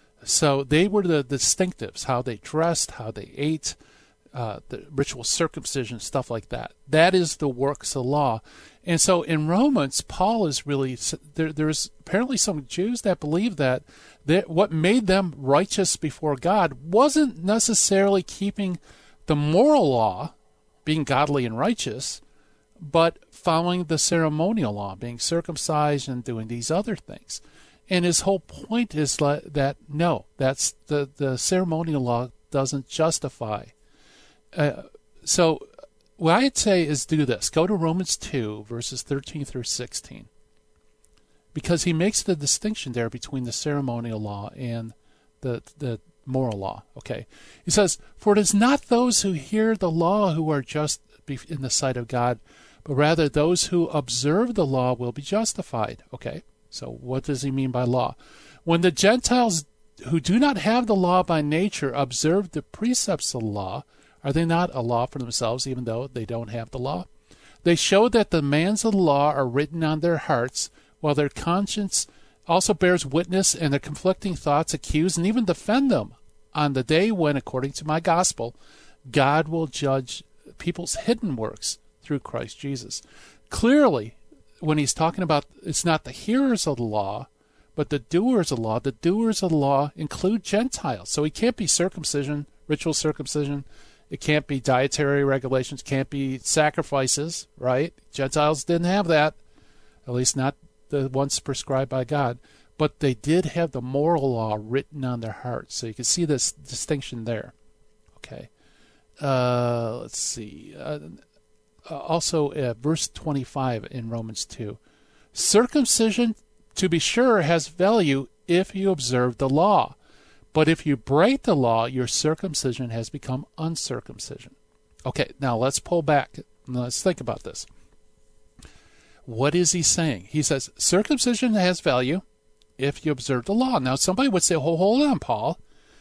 So they were the distinctives, how they dressed, how they ate, uh, the ritual circumcision, stuff like that. That is the works of law. And so in Romans, Paul is really, there, there's apparently some Jews that believe that that what made them righteous before God wasn't necessarily keeping the moral law, being godly and righteous, but following the ceremonial law, being circumcised and doing these other things. And his whole point is that, no, that's the, the ceremonial law doesn't justify. Uh, so what I'd say is do this. Go to Romans two, verses thirteen through sixteen. Because he makes the distinction there between the ceremonial law and the the moral law. Okay, he says, "For it is not those who hear the law who are just in the sight of God, but rather those who observe the law will be justified." Okay, so what does he mean by law? When the Gentiles who do not have the law by nature observe the precepts of the law, are they not a law for themselves, even though they don't have the law? They show that the demands of the law are written on their hearts, while their conscience also bears witness, and their conflicting thoughts accuse and even defend them on the day when, according to my gospel, God will judge people's hidden works through Christ Jesus. Clearly, when he's talking about it's not the hearers of the law, but the doers of the law, the doers of the law include Gentiles. So it can't be circumcision, ritual circumcision. It can't be dietary regulations, can't be sacrifices, right? Gentiles didn't have that, at least not the ones prescribed by God. But they did have the moral law written on their hearts. So you can see this distinction there. Okay. Uh, let's see. Uh, uh, also uh, verse twenty-five in Romans two. Circumcision, to be sure, has value if you observe the law. But if you break the law, your circumcision has become uncircumcision. Okay, now let's pull back. Let's think about this. What is he saying? He says, circumcision has value if you observe the law. Now, somebody would say, oh, hold on, Paul.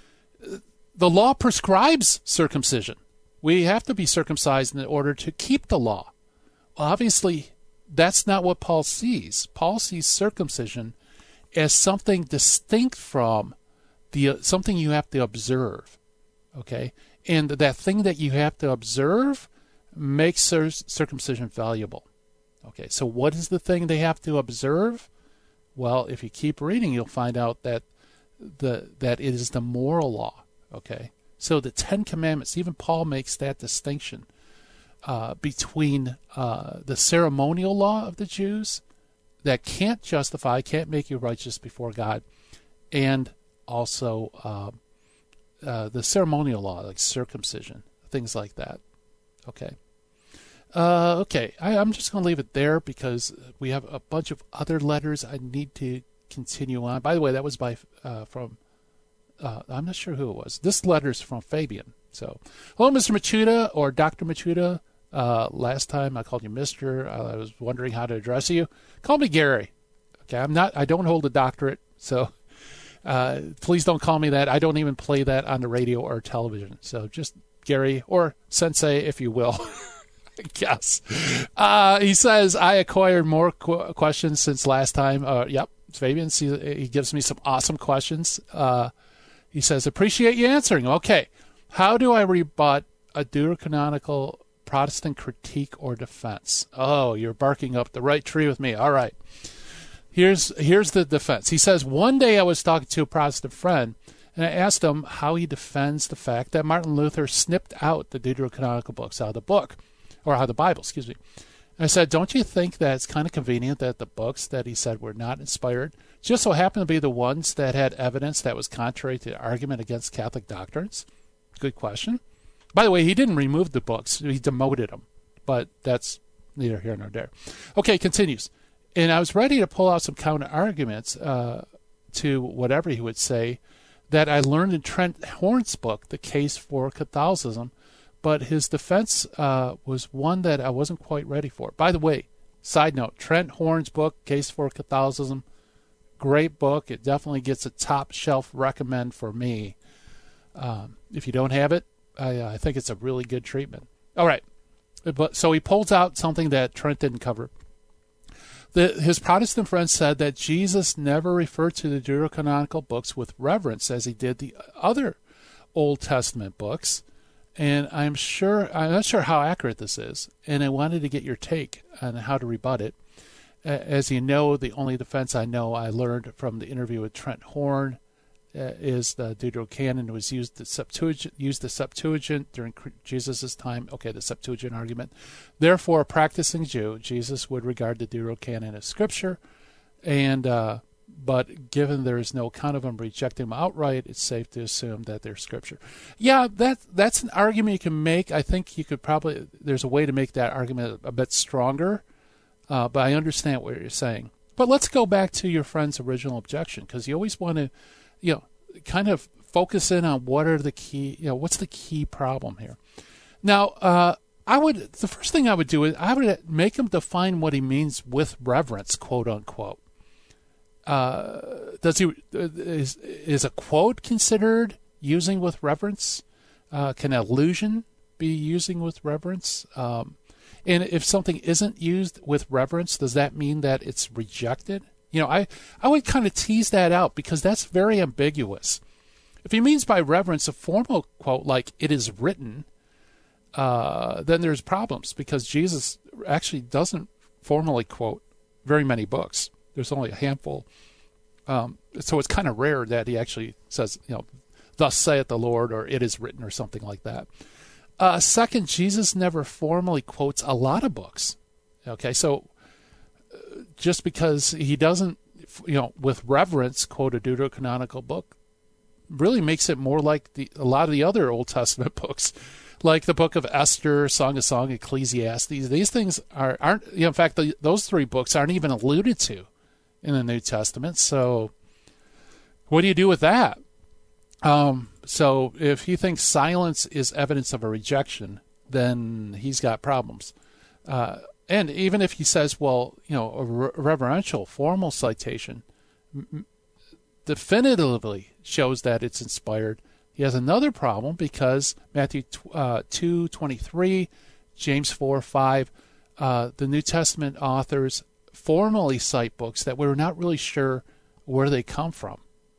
The law prescribes circumcision. We have to be circumcised in order to keep the law. Well, obviously, that's not what Paul sees. Paul sees circumcision as something distinct from the uh, something you have to observe. Okay? And that thing that you have to observe makes cir- circumcision valuable. Okay, so what is the thing they have to observe? Well, if you keep reading, you'll find out that the that it is the moral law. Okay, so the Ten Commandments, even Paul makes that distinction uh, between uh, the ceremonial law of the Jews that can't justify, can't make you righteous before God, and also uh, uh, the ceremonial law, like circumcision, things like that. Okay. Uh, okay, I, I'm just going to leave it there because we have a bunch of other letters I need to continue on. By the way, that was by uh, from, uh, I'm not sure who it was. This letter is from Fabian. So, hello, Mister Machuda or Doctor Machuda. Uh, last time I called you Mister Uh, I was wondering how to address you. Call me Gary. Okay, I'm not. I don't hold a doctorate, so uh, please don't call me that. I don't even play that on the radio or television. So just Gary or Sensei, if you will. Yes. Uh, he says, I acquired more qu- questions since last time. Uh, yep, Fabian, he, he gives me some awesome questions. Uh, he says, appreciate you answering. Okay. How do I rebut a deuterocanonical Protestant critique or defense? Oh, you're barking up the right tree with me. All right. Here's, here's the defense. He says, one day I was talking to a Protestant friend, and I asked him how he defends the fact that Martin Luther snipped out the deuterocanonical books out of the book. Or out of the Bible, excuse me. I said, don't you think that it's kind of convenient that the books that he said were not inspired just so happened to be the ones that had evidence that was contrary to the argument against Catholic doctrines? Good question. By the way, he didn't remove the books. He demoted them. But that's neither here nor there. Okay, continues. And I was ready to pull out some counter arguments uh, to whatever he would say that I learned in Trent Horn's book, The Case for Catholicism. But his defense uh, was one that I wasn't quite ready for. By the way, side note, Trent Horn's book, Case for Catholicism, great book. It definitely gets a top shelf recommend for me. Um, if you don't have it, I, I think it's a really good treatment. All right. But so he pulls out something that Trent didn't cover. The, his Protestant friend said that Jesus never referred to the deuterocanonical books with reverence as he did the other Old Testament books. And I'm sure, I'm not sure how accurate this is, and I wanted to get your take on how to rebut it. As you know, the only defense I know I learned from the interview with Trent Horn uh, is the Deuterocanon was used the Septuagint, used the Septuagint during Jesus' time. Okay, the Septuagint argument. Therefore, a practicing Jew, Jesus would regard the Deuterocanon as scripture, and uh, but given there is no account of them rejecting them outright, it's safe to assume that they're scripture. Yeah, that that's an argument you can make. I think you could probably, there's a way to make that argument a bit stronger, uh, but I understand what you're saying. But let's go back to your friend's original objection, because you always want to, you know, kind of focus in on what are the key, you know, what's the key problem here. Now, uh, I would, the first thing I would do is I would make him define what he means with reverence, quote unquote. Uh, does he is is a quote considered using with reverence? Uh, can allusion be using with reverence? Um, and if something isn't used with reverence, does that mean that it's rejected? You know, I I would kind of tease that out because that's very ambiguous. If he means by reverence a formal quote like "it is written," uh, then there's problems because Jesus actually doesn't formally quote very many books. There's only a handful. Um, so it's kind of rare that he actually says, you know, thus saith the Lord, or it is written, or something like that. Uh, second, Jesus never formally quotes a lot of books. Okay, so uh, just because he doesn't, you know, with reverence quote a deuterocanonical book really makes it more like the a lot of the other Old Testament books. like the book of Esther, Song of Song, Ecclesiastes. These things are, aren't, you know, in fact, the, those three books aren't even alluded to in the New Testament. So what do you do with that? Um, so if he thinks silence is evidence of a rejection, then he's got problems. Uh, and even if he says, well, you know, a re- reverential, formal citation m- definitively shows that it's inspired, he has another problem because Matthew uh, two twenty-three, James four five, uh, the New Testament authors formally cite books that we're not really sure where they come from.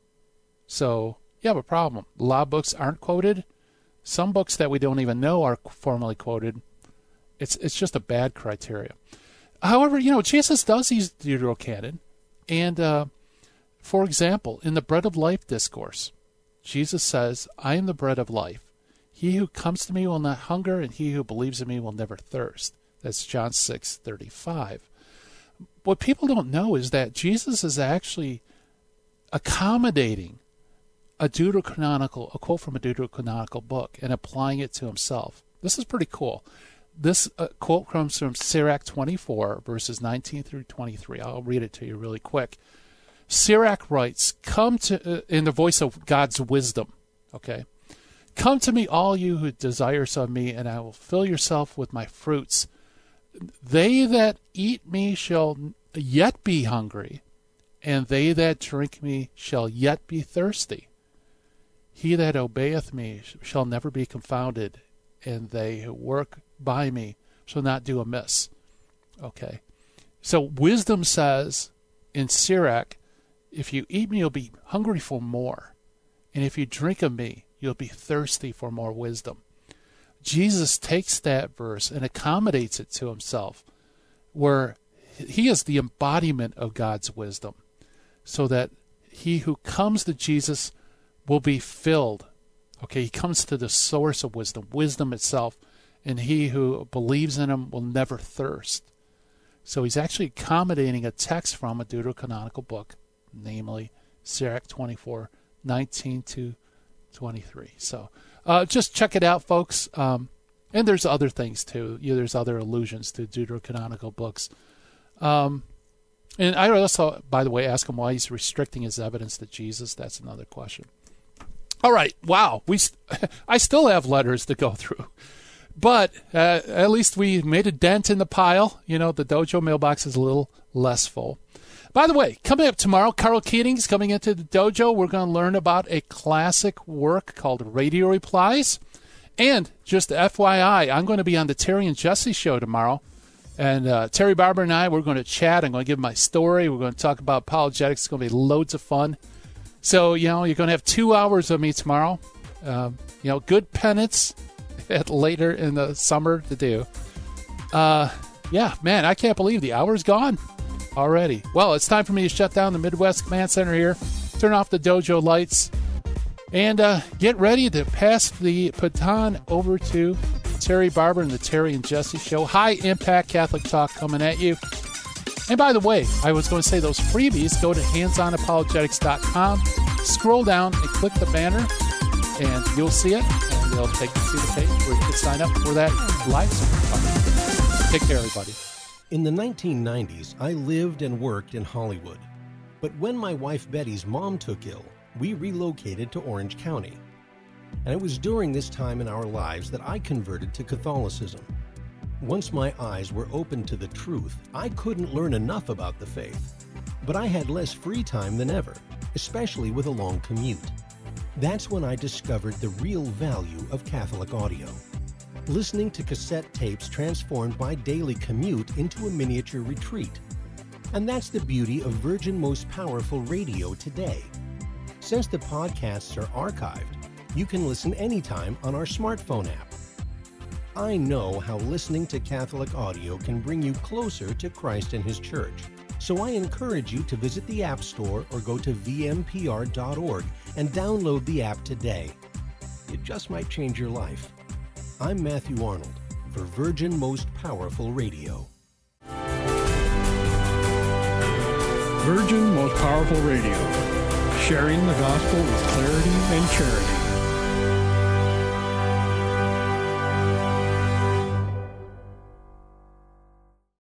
So you have a problem. A lot of books aren't quoted. Some books that we don't even know are formally quoted. It's it's just a bad criteria. However, you know, Jesus does use Deuterocanon. And, uh, for example, in the Bread of Life discourse, Jesus says, I am the bread of life. He who comes to me will not hunger, and he who believes in me will never thirst. That's John six thirty-five. What people don't know is that Jesus is actually accommodating a deuterocanonical, a quote from a deuterocanonical book and applying it to himself. This is pretty cool. This uh, quote comes from Sirach twenty-four, verses nineteen through twenty-three. I'll read it to you really quick. Sirach writes, "Come to uh, in the voice of God's wisdom." Okay, "Come to me, all you who desires of me, and I will fill yourself with my fruits. They that eat me shall yet be hungry, and they that drink me shall yet be thirsty. He that obeyeth me shall never be confounded, and they who work by me shall not do amiss." Okay. So wisdom says in Sirach, if you eat me, you'll be hungry for more. And if you drink of me, you'll be thirsty for more wisdom. Jesus takes that verse and accommodates it to himself, where he is the embodiment of God's wisdom, so that he who comes to Jesus will be filled. Okay, he comes to the source of wisdom, wisdom itself, and he who believes in him will never thirst. So he's actually accommodating a text from a deuterocanonical book, namely Sirach twenty-four, nineteen to twenty-three. So uh, just check it out, folks. Um, and there's other things, too. Yeah, there's other allusions to deuterocanonical books. Um, and I also, by the way, ask him why he's restricting his evidence to Jesus. That's another question. All right. Wow. We, I still have letters to go through. But uh, at least we made a dent in the pile. You know, the dojo mailbox is a little less full. By the way, coming up tomorrow, Carl Keating's coming into the dojo. We're going to learn about a classic work called Radio Replies. And just F Y I, I'm going to be on the Terry and Jesse show tomorrow. And uh, Terry Barber and I, we're going to chat. I'm going to give my story. We're going to talk about apologetics. It's going to be loads of fun. So, you know, you're going to have two hours of me tomorrow. Um, you know, good penance later in the summer to do. Uh, yeah, man, I can't believe the hour's gone already. Well, it's time for me to shut down the Midwest Command Center here, turn off the dojo lights, and uh, get ready to pass the baton over to Terry Barber and the Terry and Jesse Show. High impact Catholic talk coming at you. And by the way, I was going to say those freebies, go to hands on apologetics dot com, scroll down and click the banner, and you'll see it, and it'll take you to the page where you can sign up for that live stream. Take care, everybody. In the nineteen nineties, I lived and worked in Hollywood. But when my wife Betty's mom took ill, we relocated to Orange County. And it was during this time in our lives that I converted to Catholicism. Once my eyes were opened to the truth, I couldn't learn enough about the faith. But I had less free time than ever, especially with a long commute. That's when I discovered the real value of Catholic audio. Listening to cassette tapes transformed my daily commute into a miniature retreat. And that's the beauty of Virgin Most Powerful Radio today. Since the podcasts are archived, you can listen anytime on our smartphone app. I know how listening to Catholic audio can bring you closer to Christ and His Church. So I encourage you to visit the App Store or go to v m p r dot org and download the app today. It just might change your life. I'm Matthew Arnold for Virgin Most Powerful Radio. Virgin Most Powerful Radio, sharing the gospel with clarity and charity.